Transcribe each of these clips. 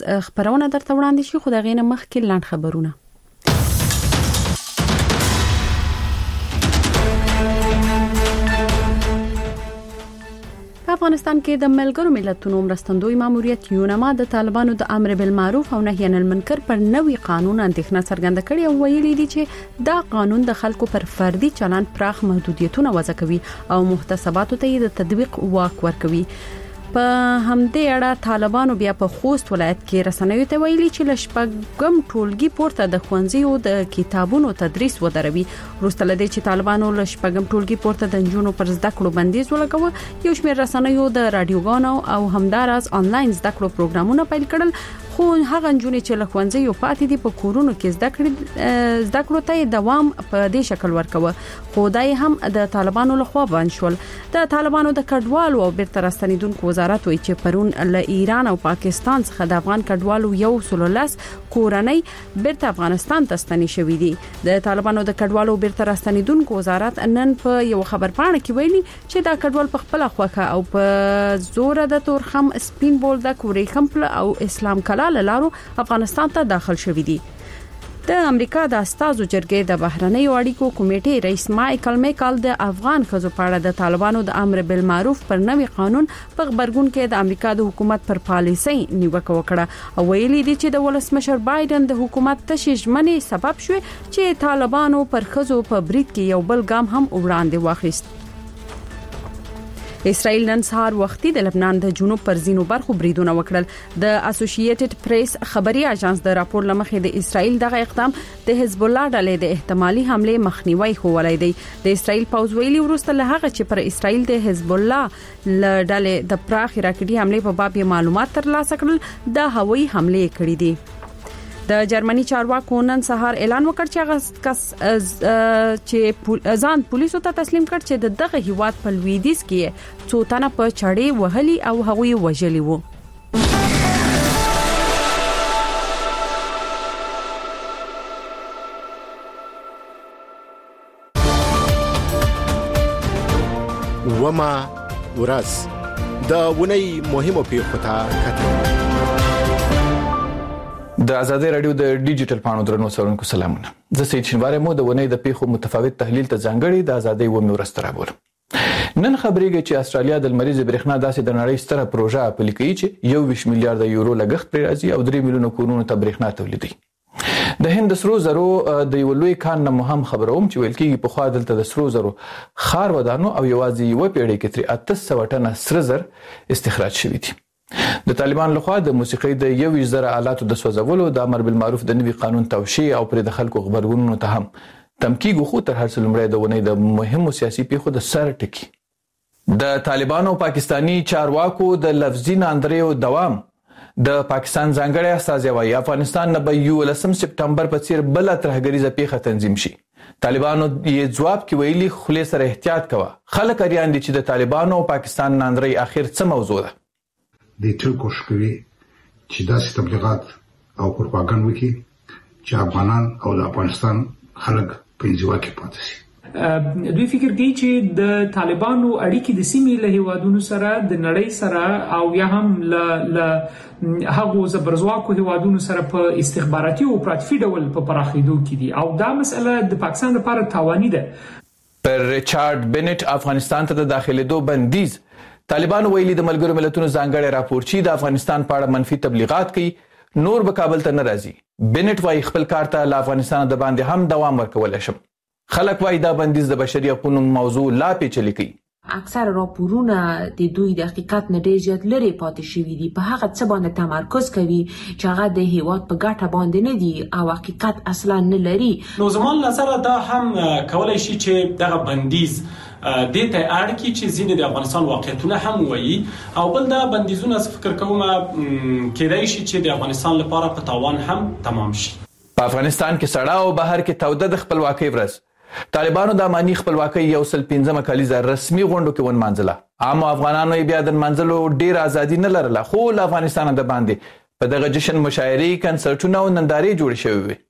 خبرونه درته وړاندې شي، خو دا غینه مخکې لاند خبرونه. په افغانستان کې د ملګرو ملتونو مرستندوی ماموریت یونما د طالبانو د امر بالمعروف او نهی عن المنکر پر نوي قانون اندېښنه څرګنده کړې او ویلي دي چې دا قانون د خلکو پر فردي چلند پراخ محدودیتونه وضع کوي او محتسباتو ته د تطبیق واک ورکوي. په همدې اړه طالبانو بیا په خوست ولایت کې رسنیو ته ویلي چې لشپږم ټولګي پورته د خوندزیو د کتابونو تدریس ودروي. وروسته لدې چې طالبانو لشپږم ټولګي پورته د جنونو پر زده کړو بندیز ولګاوه، یو شمېر رسنیو د رادیوګانو او همداراز آنلاین زده کړو پروګرامونه پیل کړل، خو هغه جنونې چې لخوندزیو پاتې دي په کورونو کې زده کړو ته دوام په دې شکل ورکوه، خو دای هم د طالبانو لخوا بند شول. د طالبانو د کډوالو او بیرته راستنیدونکو وزارت وایي چې پرون له ایران او پاکستان څخه د افغان کډوالو 110 کورنۍ بیرته افغانستان ته ستنې شوې دي. د طالبانو د کډوالو بیرته راستنیدونکو وزارت نن په یو خبرپاڼه کې ویلي چې دا کډوال په خپل خوخه او په زور د تورخم سپین بولدک ورېخمپل او اسلام کلا لارو افغانستان ته داخل شوې دي. د امریکا د استازو جرګې د بهرنیو اړیکو کمیټې رئیس مایکل میکل د افغان ښځو په اړه د طالبانو د امر بالمعروف پر نوي قانون په خبرګون کې د امریکا د حکومت پر پالیسۍ نیوکه وکړه او ویلي دي چې د ولسمشر بایدن د حکومت تشویشمنې سبب شوی چې طالبانو پر ښځو په برید کې یو بل ګام هم وړاندې واخیست. اسرائیل نن سهار وختي د لبنان د جنوب پر زینو برخو بریدونه وکړل. د اسوسییټډ پریس خبري اژانس د راپور لمخې د اسرائیل دغه اقدام د حزب الله ډلې د احتمالي حمله مخنیوي خوولای دی. د اسرائیل پوځ ویلي وروسته له هغه چې پر اسرائیل د حزب الله ډلې د پراخ راکټي حمله په باب معلومات ترلاسه کړل، د هوایي حمله کړې دي. د جرمني چارواکو نن سهار اعلان وکړ چې هغه کس چې ځان پولیسو ته تسلیم کړ چې د دغه هیواد په لویدیځ کې څو تنه په چړې وهلي او هغوی وژلي وو. وما ورځ د ونی مهمو پیښو ته کتل. د ازادي رادیو د ډیجیټل پاڼو درنو څارونکو سلامونه. زه سید شینواره مو د ونی د پیښو متفاوت تحلیل ته ځانګړي د ازادي و میورستر ابول. نن خبرېږي چې استرالیا د مریض برېښنا داسې د نړۍ ستره پروژه پلي کوي چې 21 میلیارډ یورو لګښت پرې راځي او 3 میلیونه کورونو ته برېښنا تولیدوي. د هند سرو زرو د یو لوی کان نه مهم خبروم چې ویل کېږي په خوا دلته د سرو زرو خار ودانو او یوازې یو پیړۍ کې تر 800 ټنه سره زر استخراج شوي دي. د طالبان لخوا د موسیقي د 1,000 آلاتو د سوځولو د امر بالمعروف د نوي قانون توشیح او پر د خلکو خبرګونونو ته هم تمکیږي، خو تر هر څه لومړی د ونې د مهمو سیاسي پیښو د سر ټکی د طالبانو پاکستانی چارواکو د لفظي ناندریو دوام. د پاکستان ځانګړی استازی وايي افغانستان نه به 11 سپټمبر په څیر بل ترهګریزه پیښه تنظیم شي. طالبانو یې جواب کې ویلي خله سره احتیاط کوه. خلک اریان دي چې د طالبانو او پاکستان ناندري اخر څه موضوع ده. د ټول کوشش کوي چې داسې تبلیغات او پروپاګاندا وکړي چې افغانان او د افغانستان خلک په انزوا کې پاتې شي. دوی فکر کوي چې د طالبانو اړیکې د سیمې له هیوادونو سره د نړۍ سره او یا هم له هغو زبرځواکو هیوادونو سره په استخباراتي او پراتفي ډول په پراخېدو کې دي او دا مسله د پاکستان لپاره تاواني ده. پر ریچارډ بنټ افغانستان ته د داخليدو بندیز. طالبان ویلي د ملګرو ملتونو ځانګړی راپورچی د افغانستان په اړه منفي تبلیغات کوي، نور به کابل ته نه راځي. بنټ وايي خپل کار ته له افغانستان د باندې هم دوام ورکول شم. خلک وايي دا بندیز د بشري حقوقو موضوع لا پیچلې کوي. اکثر راپورونه د دوی د حقیقت نه ډېر زیات لري پاتې شوي دي، په هغه څه باندې تمرکز کوي چې هغه د هیواد په ګټه باندې نه دي او حقیقت اصلا نه لري. نو زموږ نظر دا هم کولای شي چې دغه بندیز د ته اړ کی چې زینې د افغانستان واقعیتونه هم وایي او بل دا بندیزونه فکر کوم کېدای شي چې د افغانستان لپاره په تاوان هم تمام شي. په افغانستان کې سړا او بهر کې توده د خپلواکۍ ورځ. طالبانو د اماني خپلواکۍ 115 کلیزه رسمي غونډو کې ونمانځله. عام افغانانو بیا د منځلو ډیر ازادي نه لرله، خو له افغانستان د باندې په دغه جشن مشاعري کنسرټونه او نندارې جوړ شوې وي.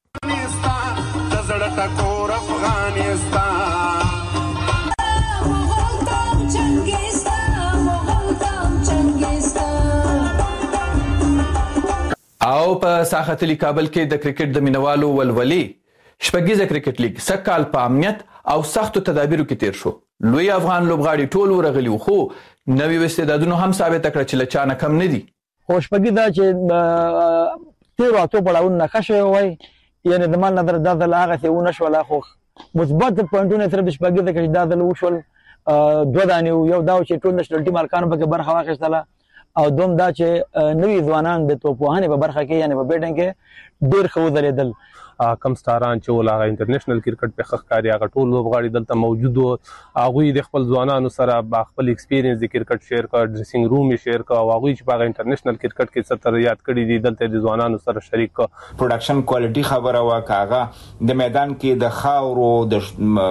او په ساحتلی کابل کې د کرکټ د مینوالو ولولې شپږیزه کرکټ لیګ سکهال په امنیت او سختو تدابیرو کې تیر شو. لوی افغان لوبغاړي ټول ورغلي خو نوې استعدادونو هم ثابت کړ چې لچانه کم نه دي. خو شپږیزه چې تیر واتو پړاونه نخښه وای یعنی د مان نظر د هغه څه ونه شو لا خو مثبت پوینټونه تر شپږیزه کې د وشول دوه دانې یو دا چې ټول نشنل ټیم ارکان به برخه واخیستله او دوم دا چې نوې ځوانان د توپوهنې په برخه کې یعنی په بیټینګ کې ډېر ښه ودرېدل. کم ستاران چې ولاغه انټرنیشنل کرکټ په خخکاري هغه ټول لوبغاړي دلته موجود وو. هغه د خپل ځوانانو سره با خپل ایکسپیرینس د کرکټ شیر کا ډریسینګ روم شیر کا او هغه چې په انټرنیشنل کرکټ کې ستر یاد کړی دي دلته د ځوانانو سره شریک کا. پروډکشن کوالټي خبره واکاغه د میدان کې د خاورو د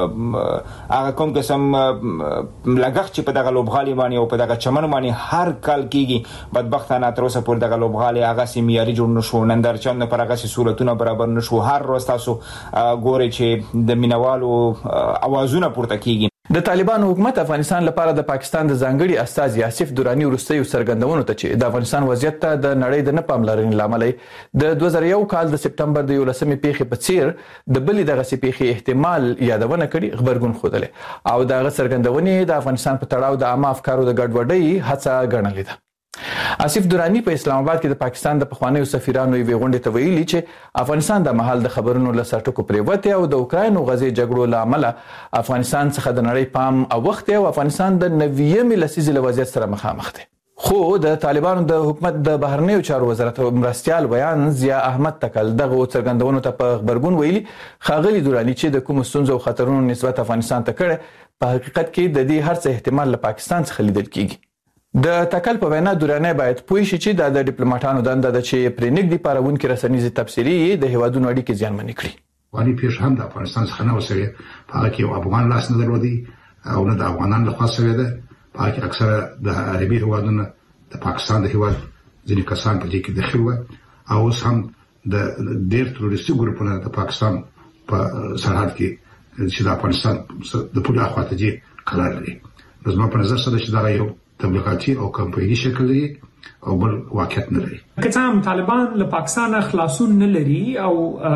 هغه کوم قسم لګښت چې په دغه لوبغالي باندې او په دغه چمن باندې هر کال کیږي بدبختانه تر اوسه پورې دغه لوبغالي هغه سیمیاري جوړ نشو نندارچن پر هغه صورتونه برابر نشو. هر روز تاسو ګوري چې د مینوالو اوازونه پورته کیږي. د طالبان حکومت افغانستان لپاره د پاکستان د ځانګړي استاذ یاسف دورانی وروستیو څرګندونو ته چې د افغانستان وضعیت ته د نړۍ د نه پاملرنې لامل د 2001 کال د سپتمبر د 11مې پیښې په څیر د بلې دغه پیښې احتمال یادونه کړي خبرګون خوده او دغه څرګندونې د افغانستان په تړاو د عامه افکارو د ګډوډۍ هڅه ګڼلې ده. آصف دورانی په اسلام آباد کې د پاکستان د پخوانیو سفیرانو یوې غونډې ته ویلي چې افغانستان د محل د خبرونو له سرټکو پریوته او د اوکراین او غزې جګړو لامل افغانستان څخه د نړۍ پام او وخت او افغانستان د 90مې لسیزې له وضعیت سره مخامخ دی. خو د طالبانو د حکومت د بهرنیو چارو وزارت مرستيال بیان ضیا احمد تکل دغه څرګندونو ته په خبرګون ویلي خاغلی دورانی چې د کوم ستونزو او خطرونو نسبت افغانستان ته کړي په حقیقت کې د دې هر څه احتمال له پاکستان څخه لیدل کیږي. د تکل په وینا دورانه باید پوه شي چې د ډیپلوماټانو دنده د چې پرې نګدي پارونکو رسنیزي تفسیری د هیوادونو اړیکې ځانمنې کړي. وانی پیش هم د افغانستان څخه نه وسوي په هغه کې یو افغان لاس نه درلودي او نه د افغانانو له خاصه وي ده په هغه کې اکثره د عربي هیوادونو د پاکستان د هیواد ځینې کسان په دې کې داخل و او اوس هم د ډېر تروریستي ګروپونو د پاکستان په سرحد کې چې د افغانستان د پوله اخواته دي قرار لري. زما په نظر سره چې دا یو تبلیغاتي او کمپایني شکل لري او بل واقعیت نه لري. که هم طالبان له پاکستان خلاصون نه لري او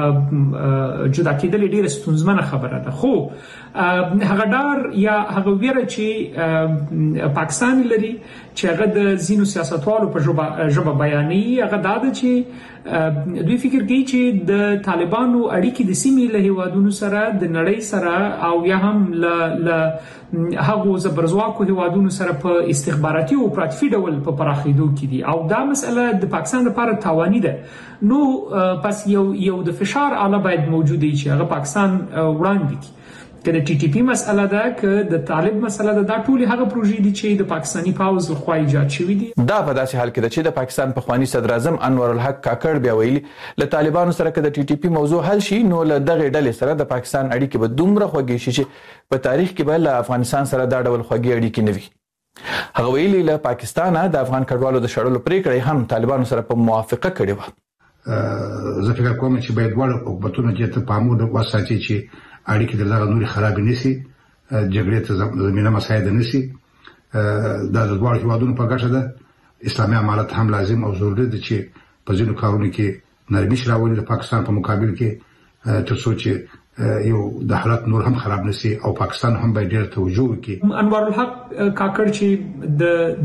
جدا کېدل ډیره ستونزمنه خبره ده خو هغه ډار یا هغه ویره چې پاکستان لري چې هغه د زینو سیاستوالو په ژبه بیانوي هغه دا ده چې دوی فکر کوي چې د طالبانو اړیکې د سیمې له هیوادونو سره د نړۍ سره او یا هم له هغو زبرځواکو هیوادونو سره په استخباراتي او پراتفي ډول په پراخېدو کې دي او دا مسله د پاکستان لپاره تاواني ده. نو پس یو د فشار آله باید موجود وي چې هغه پاکستان وړاندې کړي. که د ټي ټي پی مسله ده که د طالب مسله ده دا ټول هغه پروژې دي چې د پاکستاني پاوز لخوا ایجاد شوې دي. دا په داسې حال کې ده چې د پاکستان پخوانی صدر اعظم انور الحق کاکړ بیا ویلي له طالبانو سره که د ټي ټي پی موضوع حل شي نو له دغه ډلې سره د پاکستان اړیکې به دومره خوږې شي چې په تاریخ کې به له افغانستان سره دا ډول خوږې اړیکې نه وي. هغه ویلي له پاکستان د افغان کډوالو د شړلو پریکړه هم طالبانو سره په موافقه کړې و. زه فکر کوم چې باید ډول حکومتونه چې ته پامو د واسطې چې اړیکې د لغه نوري خراب نشي جګړې ته زمينه مساعده نشي دا د دوه هیوادونو په ګټه ده. اسلامي امارت هم لازم او ضروري ده چې په ځینو کارونو کې نرمي راولي د پاکستان په مقابل کې تر څو چې یو د حالت نور هم خراب نشي او پاکستان هم باید ډېر توجه وکړي. انور الحق کاکړ چې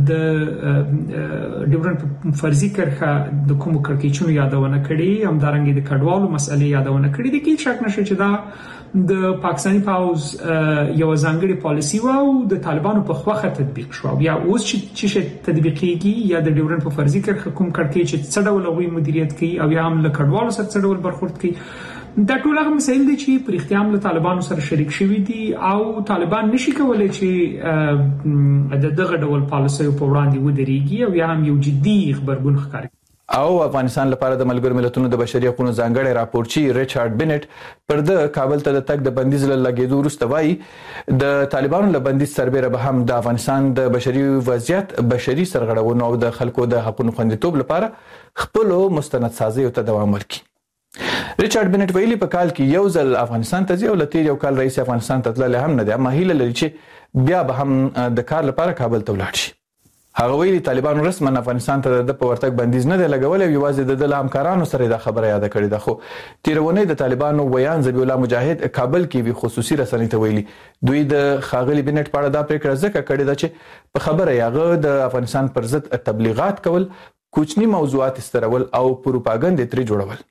د ډیورنټ فرضي کرخه د کوم کړکېچونو یادونه کړي هم دارنګي د کډوالو مسلې یادونه کړي د کې شک نشي چې دا د پاکستاني پاوز یو ځانګړي پالیسی و او د طالبانو په خوخه تطبیق شو. بیا اوس چې تطبیقيږي یا د ډیورنټ په فرضي کرخه کوم کړکېچ چې څه ډول غوي مدیریت کوي او یا هم له کډوالو سره څه ډول برخورد کوي دا ټول هغه مسایل دي چې پر اختیام له طالبانو سره شریک شوي دي او طالبان نشي کولای چې دغه ډول پالیسیو په وړاندې ودرېږي او یا هم یو جدي خبرګون ښکاري. او افغانستان لپاره د ملګرو ملتونو د بشري حقوقو ځانګړي راپورچی ریچارډ بنټ پر د کابل ته د تګ د بندیز لګیدو وروسته وایي د طالبانو له بندیز سربېره به هم د افغانستان د بشري وضعیت بشري سرغړونو او د خلکو د حقوقو خوندیتوب لپاره خپل مستند سازي او ته دوام ورکړي. ریچارډ بنټ ویلي په کال کې یو ځل افغانستان ته ځي او لته یو کال رئیس افغانستان ته تللی هم نه دی اما هیله لري چې بیا به هم د کار لپاره کابل ته ولاړ شي. هغه ویلي طالبانو رسما افغانستان ته د ورتګ بندیز نه دی لګولې او یوازې د همکارانو سره د خبره یاد کړې ده. خو تیرونه د طالبانو ویان ذبیح الله مجاهد کابل کې وی خصوصي رسنۍ ته ویلي دوی د خاغلی بنټ په اړه دا پریکړه ځکه کړې ده چې په خبره یغه د افغانستان پر ضد تبلیغات کول، کوچنی موضوعات استرول او پروپاګاندا ترې جوړول.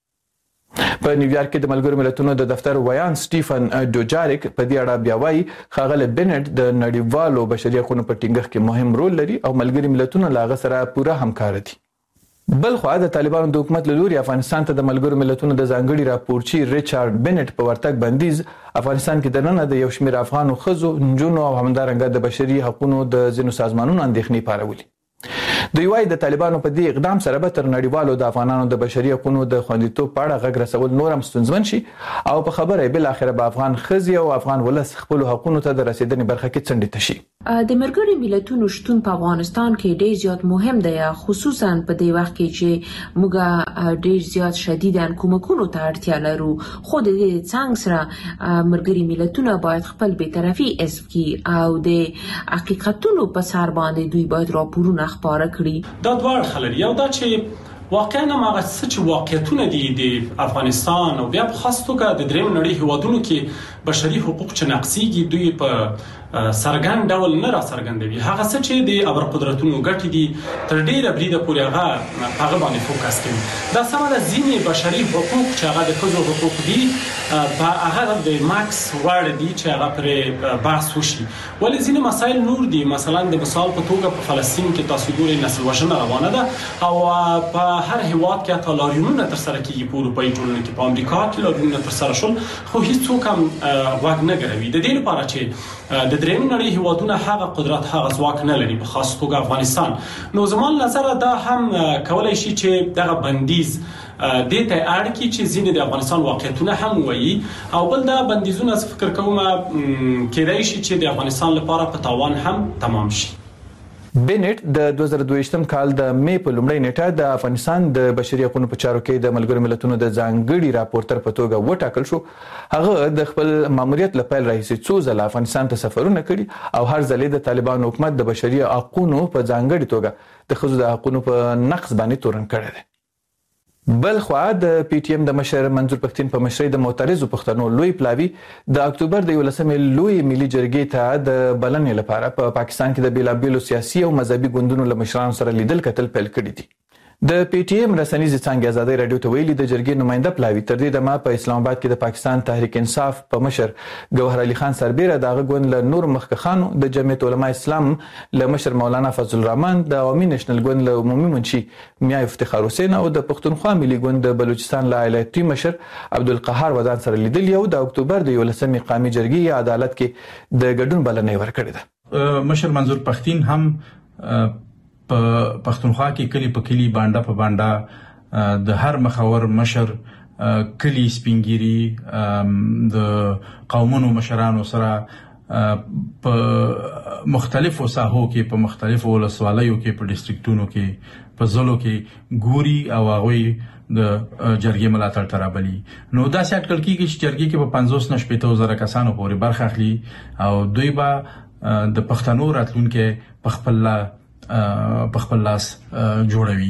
په نیویارک کې د ملګرو ملتونو د دفتر ویان سټیفن ډوجاریک په دې اړه بیا وایي خاغلی بنټ د نړیوالو بشري حقوقو په ټینګښت کې مهم رول لري او ملګري ملتونو لاغه سره پوره همکار دي. بل خو د طالبانو د حکومت له لوري افغانستان ته د ملګرو ملتونو د ځانګړي راپورچی ریچارډ بنټ په ورتګ بندیز افغانستان کې د نن د یو شمېر افغانو خزو نجونو او همدارنګه د بشري حقوقو د ځینو سازمانونو اندېښنې پارولي. دوی وايي د طالبانو په دې اقدام سره به تر نړیوالو د افغانانو د بشري حقوقو د خوندیتوب په اړه غږ رسول نور هم ستونزمن شي او په خبره بل اخر به افغان خزي او افغان ولس خپل حقوقو ته د رسیدنې برخه کې څنډه تشي. د ملګرو ملتونو شتون په افغانستان کې ډیر زیات مهم دی، خصوصا په دې وخت کې چې موږ ډیر زیات شدیداً کومکونو ته اړتیا لرو. خو د دې څنګه سره ملګري ملتونه باید خپل بی‌طرفي حذف کړي او د حقیقتونو په سر باندې دوی باید راپورونه خبره کړي. دا دوه خلل یو دا چې واقعا ما چې واقعیتونه دي د افغانستان او بیا په خاص توګه د دریم نړۍ هیوادونو کې بشري حقوق چې نقصيږي دوی په سرګند ډول نه را څرګندوي. هغه څه چې د ابر قدرتونو ګټې دي تر ډیره بریده پورې هغه باندې فوکس کوي. دا سمه ده ځینې بشري حقوق چې هغه د ښځو حقوق دي په هغه د ماکس وړ دي چې هغه پر بحث وشي، ولې ځینې مسایل نور دي. مثلا د مثال په توګه په فلسطین کې تاسو ګورئ نسل وژنه روانه ده او په هر هیواد کې حتی لاریونونه تر سره کیږي په اروپایي ټولنه کې، په امریکا کې لاریونونه تر سره شول خو هیڅوک هم غوږ نه ګروي. د دې لپاره چې د دریم نړۍ هیوادونه هغه قدرت هغه ځواک نه لري په خاص توګه افغانستان. نو زموږ نظر دا هم کولای شي چې دغه بندیز د ته اړ کی چې ځینې د افغانستان واقعیتونه هم وایي او بل دا بندیزونه فکر کوم کېدای شي چې د افغانستان لپاره په تاوان هم تمام شي. بنټ د 2022م کال د مې په لومړۍ نیټه د افغانستان د بشري حقوقو په چارو کې د ملګرو ملتونو د ځانګړي راپورټر په توګه وټاکل شو. هغه د خپل ماموریت لپاره راهیسې څو ځله افغانستان ته سفرونه کړي او هر ځل د طالبانو حکومت د بشري حقوقو په ځانګړي توګه د ښځو د حقوقو په نقض باندې تورن کړی دی. بل خو د پی ټی ایم د مشر منظور پښتين په مشرۍ د معترضو پښتنو لوی پلاوی د اکتوبر د 11مې لوی ملي جرګې ته د بلنې لپاره په پاکستان کې د بیلابیلو سیاسي او مذهبي ګوندونو له مشرانو سره لیدل کتل پیل کړي دي. د پی ټی ایم رسنیزې څنګه آزادۍ رادیو ته ویلي د جرګې نماینده پلاوی تر دې دمه په اسلام آباد کې د پاکستان تحریک انصاف په مشر ګوهر علي خان سربیره دغه ګوند له نور مخکخانو د جمعیت علماء اسلام له مشر مولانا فضل الرحمن د عوامي نېشنل ګوند له عمومي منشي میا افتخار حسین او د پښتونخوا ملي ګوند د بلوچستان له ایالتي مشر عبدالقهار ودان سره لیدل یو د اکتوبر د 11مې قومي جرګې عدالت کې د ګډون بلنې ورکړې ده. مشر منظور پښتين هم په پښتونخوا کې کلی په کلی بانډا په بانډا د هر مخاور مشر کلی سپینګيري د قومونو مشرانو سره په مختلفو ساحو کې په مختلفو ولسوالیو کې په ډیسټریکټونو کې په ځلو کې ګوري او هغه د جرګې ملاتړ ترابلي. نو دا څه اټکل کیږي چې جرګې کې په 50 نه 50,000 کسانو پورې برخه اخلي او دوی به د پښتنو راتلونکو په خپل لاس جوړوي.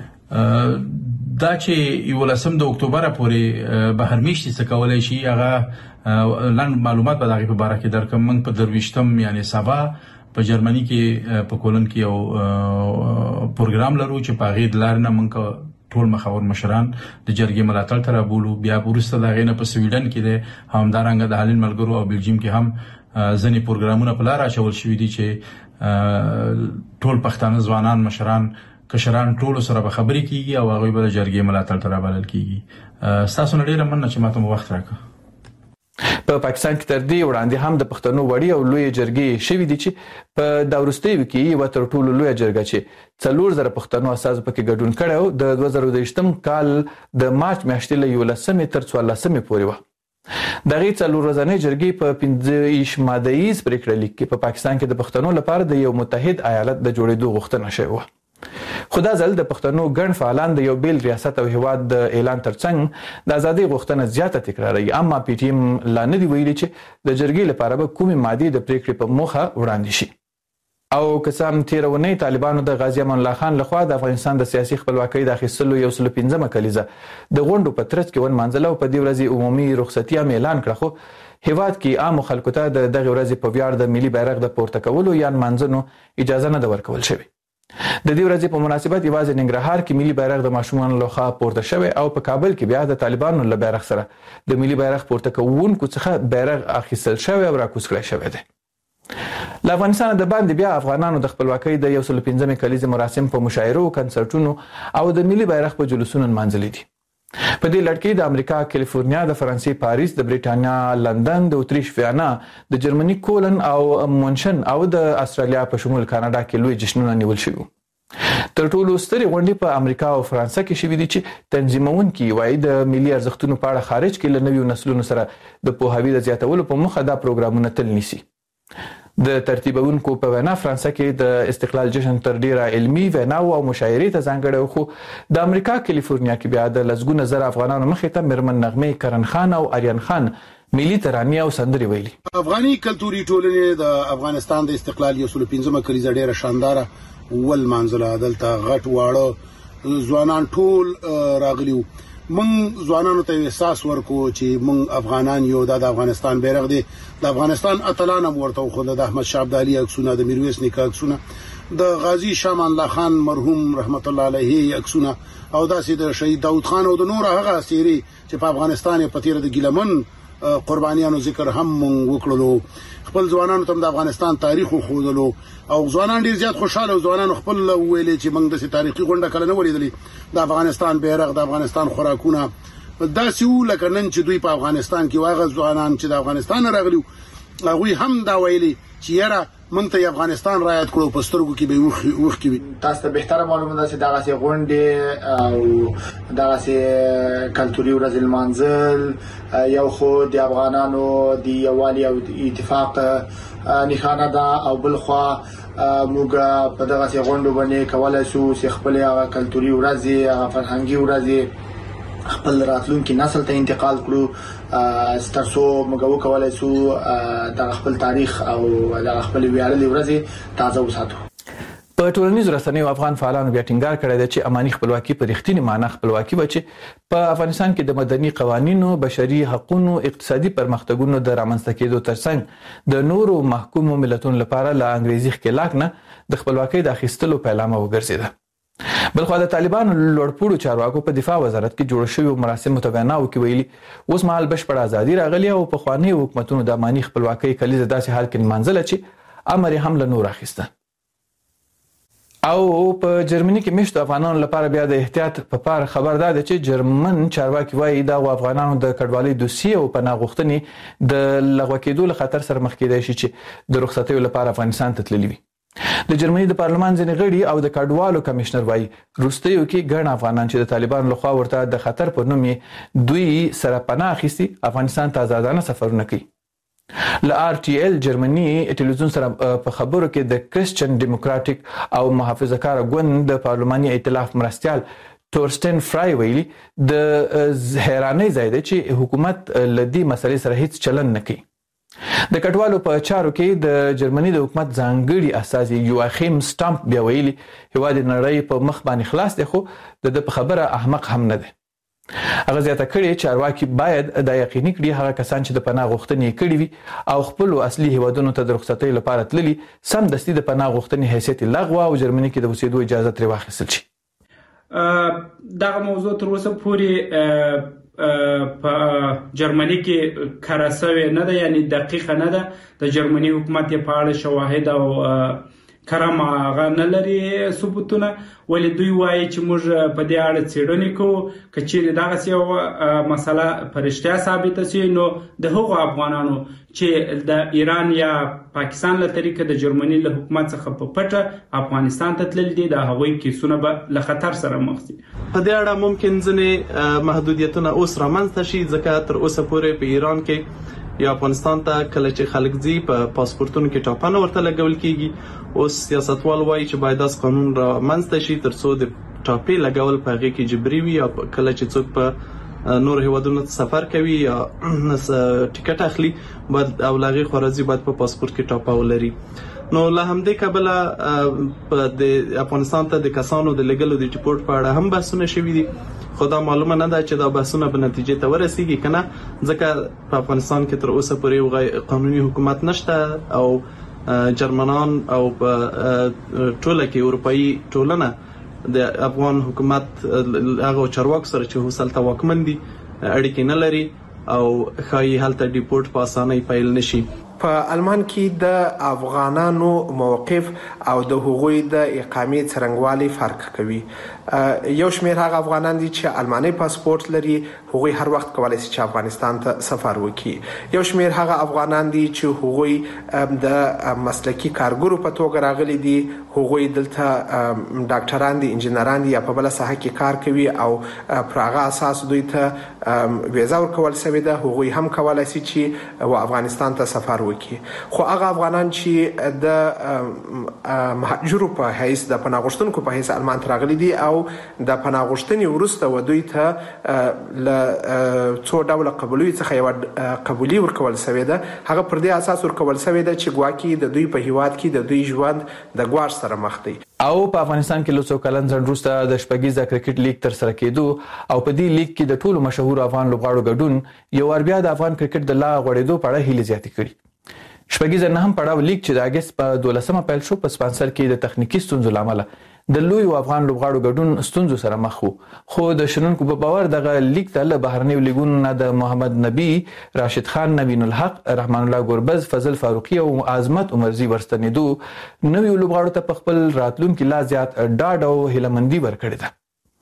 دا چې 11 د اکتوبر پورې بهر میشتي څه کولای شي هغه لاندې معلومات به دغه په اړه کې درکم. من په 23م یعنی سبا په جرمني کې په کولن کې یو پروګرام لرو چې په غید لار نه منکه ټول مخاور مشران د جرګې ملاتړ تر بولو. بیا ورسته د غینه په سویډن کې د همدارنګه د هالند ملګرو او بلجیم کې هم ځنې پروګرامونه په لار اچول شوې دي چې ټول پښتانه ځوانان مشران کشران ټول سره به خبرې کیږي او هغه به د جرګې ملاتړ تر بلل کیږي. تاسو نه ډیره مننه چې ماته وخت راکړ. په پاکستان کې تر دې وړاندې هم د پښتنو وړي او لوی جرګې شوې دي چې په دا وروستیو کې یو تر ټولو لوی جرګه چې 4000 پښتنو اساس پکې ګډون کړو د 2023م کال د مارچ میاشتې له 11 تر 14 پورې و. دغه څلور ورځې جرګې په 15 مادهیز پریکړه لیک کې په پاکستان کې د پښتنو لپاره د یو متحد ایالت د جوړېدو غوښتنه شوې و. خدا ځل د پښتنو ګڼ فعالان د یو بیل ریاست او هیواد د اعلان ترڅنګ د ازادي غوښتنه زیاته تکراروي، اما پی ټی ایم لا نه دی ویلي چې د جرګې لپاره به کومې ماده د پریکړې په موخه وړاندې شي. او قسم تیرونی طالبانو د غازی امان الله خان لخوا د افغانستان د سیاسي خپلواکۍ د اخیستلو 115مه کلیزه د غونډو په ترڅ کې ون منځله او په دې ورځ عمومي رخصتي اعلان کړه، خو هیواد کې عام خلکو ته دغه ورځ په ویاړ د ملي بیرغ د پورته کولو یا منځنو اجازه نه ورکول شوی. د دې ورځې په مناسبت یوازې ننګرهار کې ملي بیرغ د ماشومان لخوا پورته شوی او په کابل کې بیا د طالبانو له بیرغ سره د ملي بیرغ پورته کوونکو څخه بیرغ اخیستل شوی او راکوز کړی شوی دی. له افغانستان د باندې بیا افغانانو د خپلواکۍ د 115مې کلیزې مراسم په مشاعرو، کنسرټونو او د ملي بیرغ په جلوسونو منځلي دي. په دې لړ کې د امریکا کالیفورنیا، د فرانسې پاریس، د بریټانیا لندن، د اتریش ویانا، د جرمني کولن او مونشن او د استرالیا په شمول کاناډا کې لوی جشنونه نیول شوي. تر ټولو سترې غونډې په امریکا او فرانسه کې شوي دي چې تنظیمونکي وایي د ملي ارزښتونو په اړه خارج کې له نویو نسلونو سره د پوهاوي د زیاتولو په موخه دا پروګرامونه تل نیسي. د ترتیبونکو په وینا فرانسه کې د استقلال جشن تر ډیره علمي ویناو او مشاعرې ته ځانګړی، خو د امریکا کالیفورنیا کې بیا د لسګونه زره افغانانو مخې ته میرمن نغمې کرن خان او آریان خان ملي ترانې او سندرې ویلي. افغاني کلتوري ټولنې د افغانستان د استقلال 115مه کلیزه ډیره شانداره ول منځله دلته غټ واړه ځوانان ټول راغلیو. مونږ ځوانانو ته احساس ورکو چې مونږ افغانان یو، د افغانستان بیرغ دی، د افغانستان اتلان ورته خو د احمد شاه ابدالي عکسونه، د میرویس نیکه عکسونه، د غازی شاه امان الله خان مرحوم رحمت الله علیه عکسونه او داسې د شهید داود خان او د نور هغه اسیری چې په افغانستان په تیر د ګیلمن قربانیانو ذکر هم وکړلو. خپل ځوانانو ته د افغانستان تاریخ خودلو او ځوانان ډیر زیات خوشاله او ځوانان خپل ویلې چې موږ د تاریخي غونډه کله نه ولیدلې. د افغانستان بیرغ، د افغانستان خوراکونه داسې ولکه نن چې دوی په افغانستان کې واغ ځوانان چې د افغانستان راغلي هغه هم دا ویلي چې یاره مونږ ته افغانستان رایت کړو په سترګو کې به وخت کې. تاسو ته بهتره معلومه ده چې دغه سي غونډه او دغه سي کلتوري ورځ المنزل یو خو د افغانانو د یووالي او اتفاق نښانه ده او بل خو موږ په دغه سي غونډو باندې کولای شو چې خپل هغه کلتوري ورځ او فرهنګي ورځ خپل راتلونکي نسل ته انتقال کړو ستاسو موږ وکولای شو د خپل تاریخ او د خپل ویاړلي ورځې تازه وساتو. په ټولنیزو رسنیو افغان فعالانو بیا ټینګار کړی دی چې اماني خپلواکي په رښتینې معنی خپلواکي و چې په افغانستان کې د مدني قوانینو، بشري حقوقو، اقتصادي پرمختګونو د رامنځته کېدو ترڅنګ د نورو محکومو ملتونو لپاره له انګریزي ښکېلاک نه د خپلواکۍ د اخیستلو پیلامه وګرځېده. بلخو د طالبانو لوړپوړو چارواکو په دفاع وزارت کې جوړ شوی مراسم متویناو کې ویلي اوس مهال بشپړه ازادي راغلی او په خواني حکومتونو د اماني خپلواکۍ کلیزه داسې حال کې منځله چې امر هم له نور اخیسته. او په جرمني کې مشت افغانانو لپاره بیا د احتیاط په پار خبر ده چې جرمن چارواکي وایي دا افغانانو د کډوالۍ دوسیه او پناه غوښتنې د لغوه کېدو له خطر سره مخ کېدای شي چې د رخصتیو لپاره افغانستان ته تللي وي. د جرمني د پارلمان ځینې غړي او د کډوالو کمشنر وایي روستیو کې ګڼ افغانان چې د طالبانو لخوا ورته د خطر په نوم دوی سره پناه اخیستي افغانستان ته آزادانه سفرونه کوي. ل RTL جرمني ټلویزیون سره په خبرو کې د کریسچن ډیموکراټیک او محافظه‌کار ګوند د پارلماني ائتلاف مرستيال تورستن فرای ویلي د حیرانۍ ځای دی چې حکومت لدی مسلې سره هیڅ چلن نه کوي. د کډوالو په چارو کې د جرمني د حکومت ځانګړي اساسي یواخیم سټامپ بیا ویلي هیواد نړۍ په مخ باندې خلاص دی خو د په خبره احمق هم نه دی. هغه زیاته کړي چارواکي باید د یقیني کړي هغه کسان چې د پناه غوښتنې کړي وي او خپل اصلي هیوادونو ته د رخصتۍ لپاره تللي سم دستي د پناه غوښتنې حیثیت لغوه او جرمني کې د اوسېدو اجازه ترې واخیستل شي. دغه موضوع تر اوسه پورې په جرمني کې کارسوي نه ده، یعنی دقیقه نه ده. د جرمني حکومت په اړه شواهد او کرم هغه نه لري ثبوتونه، ولې دوی وایي چې موږ په دې اړه څېړنې کوو، که چیرې دغسې یوه مسله په رښتیا ثابته شي نو د هغو افغانانو چې د ایران یا پاکستان له طریقه د جرمني له حکومت څخه په پټه افغانستان ته تللي دي د هغوی کیسونه به له خطر سره مخ شي. په دې اړه ممکن ځینې محدودیتونه اوس رامنځته شي ځکه تر اوسه پورې په ایران کې یا افغانستان ته کله چې خلک ځي په پاسپورتونو کې ټاپنه ورته لګول کیږي. اوس سیاستوال وایي چې باید داس قانون را منځته شي ترڅو د ټاپې لګول په هغه کې جبري وي، او کله چې څوک په نور هیوادونو ته سفر کوي یا ټیکټ اخلي باید او لاغي خورازي باید په پاسپورت کې ټاپه ولري. نو له همدې کبله د افغانستان ته د کسانو د لګلو د ریپورت په اړه هم بحثونه شوي دي، خو دا معلومه نه ده چې دا بحثونه به نتیجې ته ورسیږي کنه، ځکه په افغانستان کې تر اوسه پورې قانوني حکومت نشته او جرمنان او ټوله کې اروپאי ټولنه د افغان حکومت هغه چارواکو سره چې هوسلته واکمن دي اړیکې نه لري او خایي هلته ډیپورت په اسانۍ پیل نشي. په آلمان کې د افغانانو موقف او د هغوی د اقامې څرنګوالي فرق کوي. یو شمېر هغه افغانان دي چې آلماني پاسپورت لري، هغوی هر وخت کولای شي چې افغانستان ته سفر وکړي. یو شمېر هغه افغانان دي چې هغوی د مسلکي کارګرو په توګه راغلي دي، هغوی دلته ډاکټران دي، انجنیران دي یا په بل ساحه کې کار کوي او پر هغه اساس دوی ته ویزا ورکول شوې ده، هغوی هم کولای شي چې افغانستان ته سفر وکړي. خو هغه افغانان چې د مهاجرو په حیث د پناه غوښتونکو په حیث آلمان ته راغلي دي او د پناه غوښتنې وروسته دوی ته له څو ډوله قبولي څخه یو قبولي ورکول شوې ده، هغه پر دې اساس ورکول شوې ده چې ګواکې د دوی په هیواد کې د دوی ژوند د ګواښ سره مخ دی. او په افغانستان کې له څو کلن ځنډ وروسته د شپږیزه کرکټ لیګ تر سره کېدو او په دې لیګ کې د ټولو مشهور افغان لوبغاړو ګډون یو ور بیا د افغان کرکټ د لا غوړېدو په اړه هیله زیاتې کړي. شپږیزه نه هم پړاو لیګ چې د اگست په 12مه پیل شو په سپانسر کې د تخنیکی ستونزو لامل د لوی افغان لوبغاړو ګډون ستونزو سره مخ وو، خو د شنونکو په باور دغه لیګ ته له بهرنیو لیګونو نه د محمد نبی، راشد خان، نوین الحق، رحمان الله ګوربز، فضل فاروقي او عظمت عمرزي ورستنیدو نوی لوبغاړو ته په خپل راتلونکو لا زیات ډاډ او هیلمندي ورکړي ده.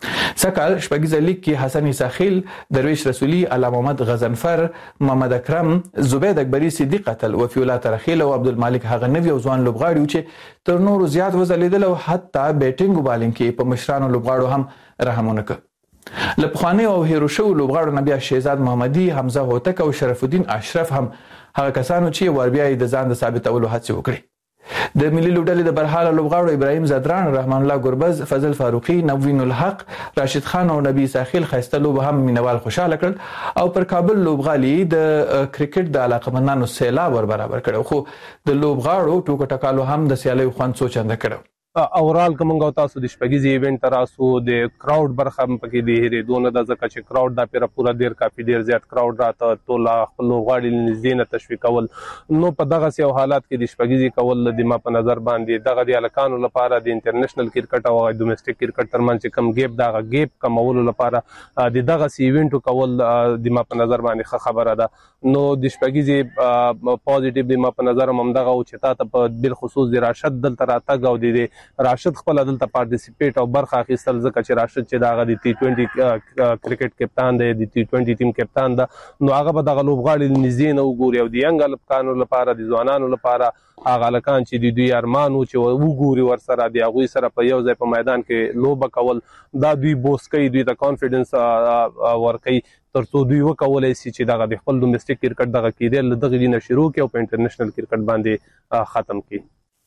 سکهال شپږیزه لیګ کې حسن اساخیل، درویش رسولي، علامه محمد غزنفر، محمد اکرم، زبید اکبری، صدیق قتل، وفی الله ترخیل او عبدالمالک هغه نوی او ځوان لوبغاړي چې تر نورو زیات وځلیدل او حتی بیټینګ او بالینګ کې په مشرانو لوبغاړو هم رحمونه کړ. له پخواني او هیرو شو لوبغاړو نه بیا شهزاد محمدي، حمزه هوتک او شرف الدین اشرف هم هغه کسانو چې وربیا د ځان د ثابتولو هڅه وکړي. د ملي لوبډلې د برحاله لوبغاړو ابراهیم زدران، رحمان الله ګوربز، فضل فاروقي، نوین الحق، راشد خان او نبی ساخیل خسته لوب هم مینوال خوشاله کړل او پر کابل لوبغالي د کرکټ د علاقمندانو سیلاب ور برابر کړو، خو د لوبغاړو ټوک ټکالو هم د سیالي خوند څو چنده کړو. اورال کومه تاسو د شپږیزې ایونت تراسو د کراود برخه پکې دی هېرېدو نه ده، ځکه چې کراود دا پیره پوره کافي ډیر زیات کراود راته ټول خپل لوبغاړي نږدې نه تشویق کول. نو په دغه یو حالات کې د شپږیزې کول د ما په نظر باندې دغه د الکانو لپاره د انټرنیشنل کرکټ او ډومېسټک کرکټ ترمنځ کم ګیپ دغه ګیپ کمولو لپاره د دغه ایونت کول د ما په نظر باندې ښه خبره ده. نو د شپږیزې پوزټیو د ما په نظر هم دغه او چې تاسو په بل خصوص د راشد دلته راتګ او د راشد خپل دلته پارټیسیپیټ او برخه اخیستل، ځکه چې راشد چې دغه د T20 کرکټ کپتان دی، د T20 ټیم کپتان ده، نو هغه به دغه لوبغاړي نږدې نه وګوري او د ینګ الکانو لپاره د ځوانانو لپاره هغه الکان چې د دوی ارمانو چې وګوري ورسره د هغوی سره په یو ځای په میدان کې لوبه کول، دا دوی بوس کوي، دوی ته کانفیډنس ورکوي ترڅو دوی وکولای شي چې دغه د خپل ډومېسټک کرکټ دغه کېدل دغه دینه شروع کړي او په انټرنیشنل کرکټ باندې ختم کړي.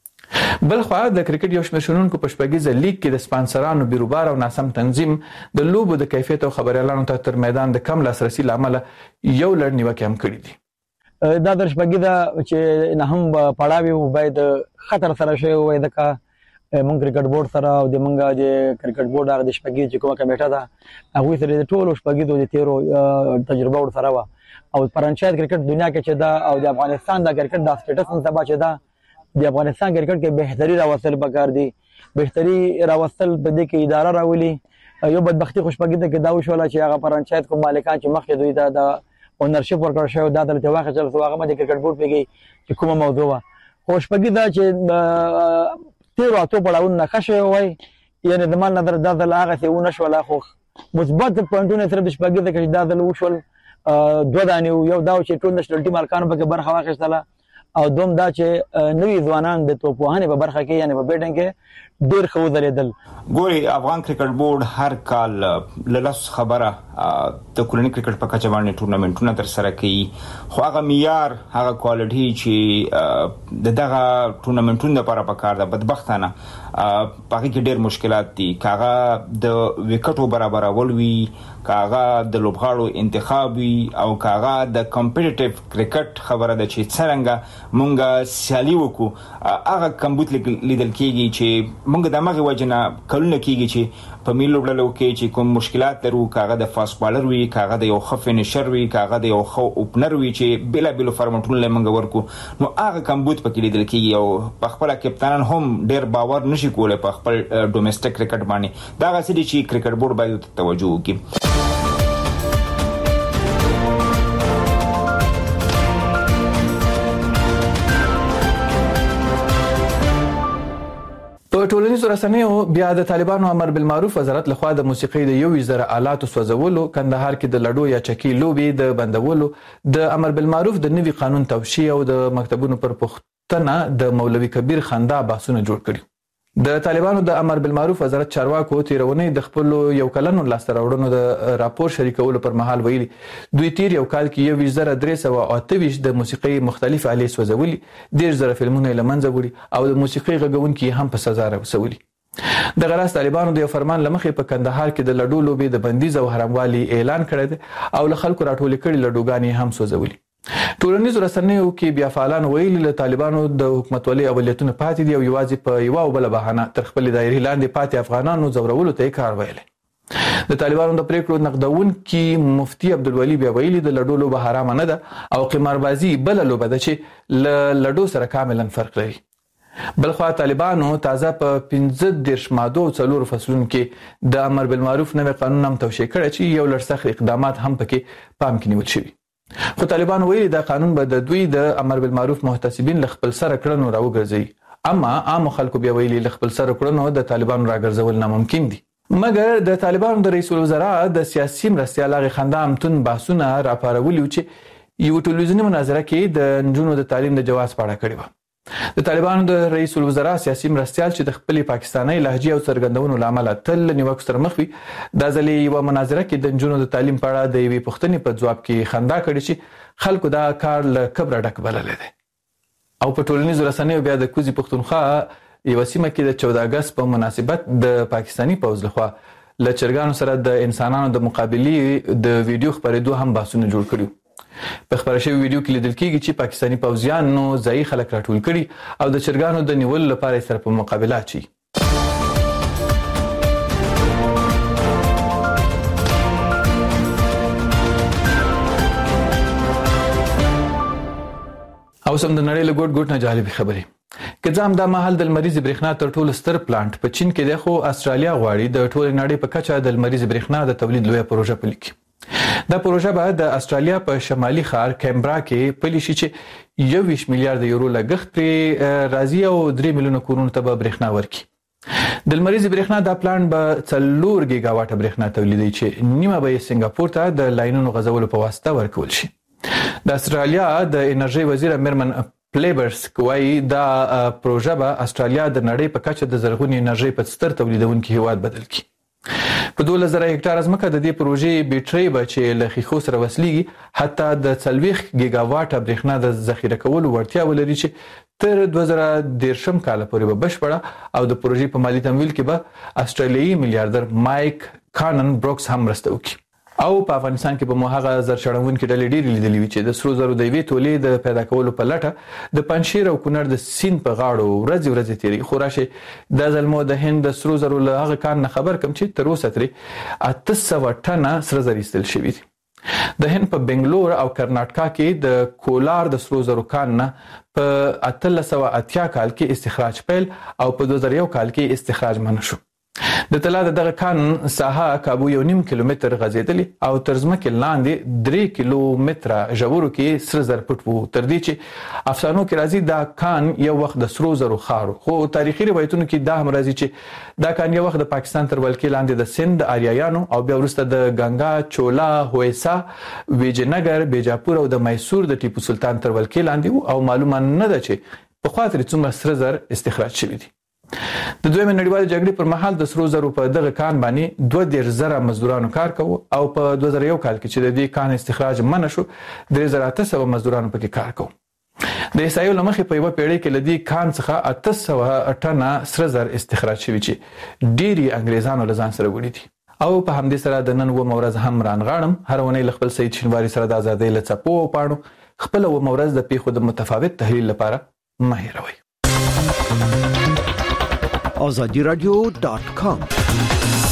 بل خو د کرکټ یو شمېر شنونکو په شپږیزه لیګ کې د سپانسرانو بیروبار او ناسم تنظیم د لوبو د کیفیت او خبريالانو ته تر میدان د کم لاسرسي لامل یو لړ نیوکې هم کړې دي. دا د شپږیزه چې نه هم پړاوي باید خطر سره شوی وای د کا مونږ کرکټ بورډ سره او د مونږ د کرکټ بورډ هغه د شپږیزه چې کومه کمیټه ده هغه سره د ټولو شپږیزو د تیرو تجربه ور سره وا او فرانچایز کرکټ دنیا کې چې دا او د افغانستان د کرکټ د سټیټس هم سبا چې دا د افغانستان کرکټ کې بهتري راوستل پکار دي، بهتري راوستل په دې کې اداره راولي. یو بدبختی خوشبختي کې دا وشول چې هغه فرانچایز کوم مالکان چې مخکې دوی دا د اونرشپ ورکړ شو دا د واقع چل سو هغه د کرکټ بورډ پیږي چې کومه موضوع وا خوشبختي دا چې تیر او تو پړاون نه خشه وای یعنی د مان نظر دا د هغه څه ونه شو لا خو مثبت پوینټونه تر بشپګي د کې دا د وشول دوه دانه یو دا چې ټول نشنل ټیم مالکان په برخه واخیستله او دوم دا چې نوی ځوانان د توپوهانې په برخه کې یعنی په بیټینګ کې ډیر خو درېدل. ګوري افغان کرکټ بورډ هر کال للس خبره د کورنۍ کرکټ په کچه باندې ټورنمنټونه تر سره کوي، خو هغه معیار هغه کوالټي چې دغه ټورنمنټونو لپاره پکار ده بدبختانه پکې کې ډیر مشکلات دي، کاغه د وکټو برابرول وي، کاغه د لوبغاړو انتخاب وي او کاغه د کمپټیټیو کرکټ خبره ده چې څنګه مونږه سیالي وکړو هغه کمبود لیدل کېږي چې مونږ د مغه وجنه کلونه کېږي چې په میلو ډلو کې چې کوم مشکلات لرو کاغه د فاست بالر وي کاغه د یو خفینشر وي کاغه د یو خو اوپنر وي چې بلا بلا فرمټونه لمنګ ورکو نو هغه کمبود پکې لیدل کېږي او په خپل کپتانان هم ډېر باور نشي کولای په خپل ډومېسټک کرکټ باندې دا غسې چې کرکټ بورډ باید توجه وکړي. په ټولنیزو رسنیو بیا د طالبانو امر بالمعروف وزارت لخوا د موسیقي د 1000 آلاتو سوځولو کندهار کې د لډو یا چکی لوبي د بندولو د امر بالمعروف د نوي قانون توشیح او د مکتبونو پر پختنه د مولوي کبیر خندا بحثونه جوړ کړي. د طالبانو د امر بالمعروف وزارت چارواکو تیرونی د خپل یو کلنو لاستراوړنو د راپور شریکولو پر مهال ویلي دوی تیر یو کال کې 1328 د موسیقي مختلف آلې سوځولي 10000 فلمونه لمنځه وړي او د موسیقي غږونکي هم په سزا رسولي. د غراس طالبانو د فرمان لمخې په کندهار کې د لډو لوبي د بندیز او حراموالي اعلان کړی او له خلکو راټول کړي لډوګانی هم سوځولي. ټولنیزو رسنیو کې بیا فعالان ویلي له طالبانو د حکومتولۍ اولیتونه پاتې دي او یوازې په یو او بل بهانه تر خپل دایرې لاندې پاتې افغانانو زورولو ته کار ویلي. د طالبانو د پریکړو نقدون کې مفتي عبدالولي بیا ویلي د لډو لوبه حرام نه ده او قماربازي بل لوبه ده چې له لډو سره کاملا فرق لري. بلخوا طالبانو تازه په 15 ماده او 4 فصلونو کې د امر بالمعروف نوی قانون هم توشیح کړی چې یو لړ سخت اقدامات هم پکې پام کې نیول شوي. خو طالبان ویلي دا قانون به د دوی د امر بالمعروف محتسبین ل خپل سره کړنو راوګرځي اما عام خلکو بیا ویلي ل خپل سره کړنو د طالبانو راګرځول ناممکن دي. مګر د طالبانو د رئیس الوزرا د سیاسي مرستیال هغه خندا امتون بحثونه راپارولي چې یو ټلویزیونی مناظره کې د نجونو د تعلیم د جواز په اړه کړی و. د طالبانو د رئیس الوزرا سیاسي مرستیال چې د خپل پاکستاني لهجې او څرګندونو لامل تل نیوکه سره مخ وي د ځلې یو مناظره کې د نجونو د تعلیم په اړه د یوې پوښتنې په جواب کې خندا کړې چې خلکو دا کار له کبره ډک بللی دی. او په ټولنیزو رسنیو بیا د کوزي پښتونخوا یو سیمه کې د 14 اگست په مناسبت د پاکستانی پوځ لخوا له چرګانو سره د انسانانو د مقابلې د ویډیو خبرېدو هم بحثونه جوړ کړي. په خبره شوی ویډیو کې لیدل کېږي چې پاکستانی پوځیانو ځایي خلک راټول کړي او د چرګانو د نیولو لپاره سره په مقابله اچي. او سم د نړۍ له ګوټ ګوټ نه جالب خبرې که ځم دا مهال د لمریز برېښنا تر ټولو ستر پلانټ په چین کې دی خو استرالیا غواړي د ټول نړۍ په کچه د لمریز برېښنا د تولید لویه پروژه پلي کړي. دا پروژه به د استرالیا په شمالي ښار کیمبرا کې پلي شي چې 21 میلیارډ یورو لګښت پرې راځي او 3 میلیونه کورونو ته به برېښنا ورکړي. د لمریز برېښنا دا پلان به 4 گیگا واټه برېښنا تولیدوي چې نیمه به سنگاپور ته د لاینونو غځولو په واسطه ورکول شي. د استرالیا د انرژي وزیر مرمن پلیبرس کوي دا پروژه به استرالیا د نړۍ په کچه د زرغونې انرژي په ستر تولیدونکو هیواد بدل کړي. په 2000 هکټار ځمکه د دې پروژې بیټرۍ به چې له ښیښو سره وصلېږي حتی د 40 گیگا واټه برېښنا د ذخیره کولو وړتیا ولري چې تر 2013 کال پورې به بشپړه او د پروژې په مالی تمویل کې به استرالیایي میلیارډر مایک کانن بروکس هم مرسته وکړي. او په افغانستان کې به مو هغه زرشړونکو ډلې ډېرې لیدلې وي چې د سرو زرو د یوې تولې د پیدا کولو په لټه د پنجشیر او کونړ د سیند په غاړو ورځې تیري خو راشه د ځلمو د هند د سرو زرو له هغه کان نه خبر کم چې تر اوسه ترې 800 ټنه سره زر ایستل شوي دي. د هند په بنگلور او کرناټکا کې د کولار د سرو زرو کان نه په 1880 کال کې استخراج پیل او په 2001 کال کې استخراج منع شو. د طلا دغه کان ساحه کابو 1.5 کیلومتر غځېدلی او تر ځمکې لاندې 3 کیلومتره ژورو کې سره زر پټ وو تر دې چې افسانو کې راځي دا کان یو وخت د سرو زرو خارو خو تاریخي روایتونو کې دا هم راځي چې دا کان یو وخت د پاکستان تر ولکې لاندې د سند آریایانو او بیا وروسته د ګنگا چولا هویسا ویجنګر بیجاپور او د میسور د ټیپو سلطان تر ولکې لاندې او معلومه نه ده چې په خاطر څومره سره زر استخراج شوی دي. د دویمه نړیوالې جګړې پر مهال د سرو زرو په دغه کان باندې 2000 مزدورانو کار کوي او په 2001 کال کې چې د دې کان استخراج منع شو 3800 مزدورانو پکې کار کوي. د اسرائیل لمخې په یو پیړۍ کې لدی کان څخه 800 ټنه سره زر استخراج شوی چې ډيري انګريزانو لزان سره وړي دي. او په همدې سره د نن و مورز هم رانغاړم هر ونې خپل سید شینواری سره د ازادۍ لڅپو پاڼو خپل و مورز د پیښو د متفاوت تحلیل لپاره مه هېروئ. azadiaradio.com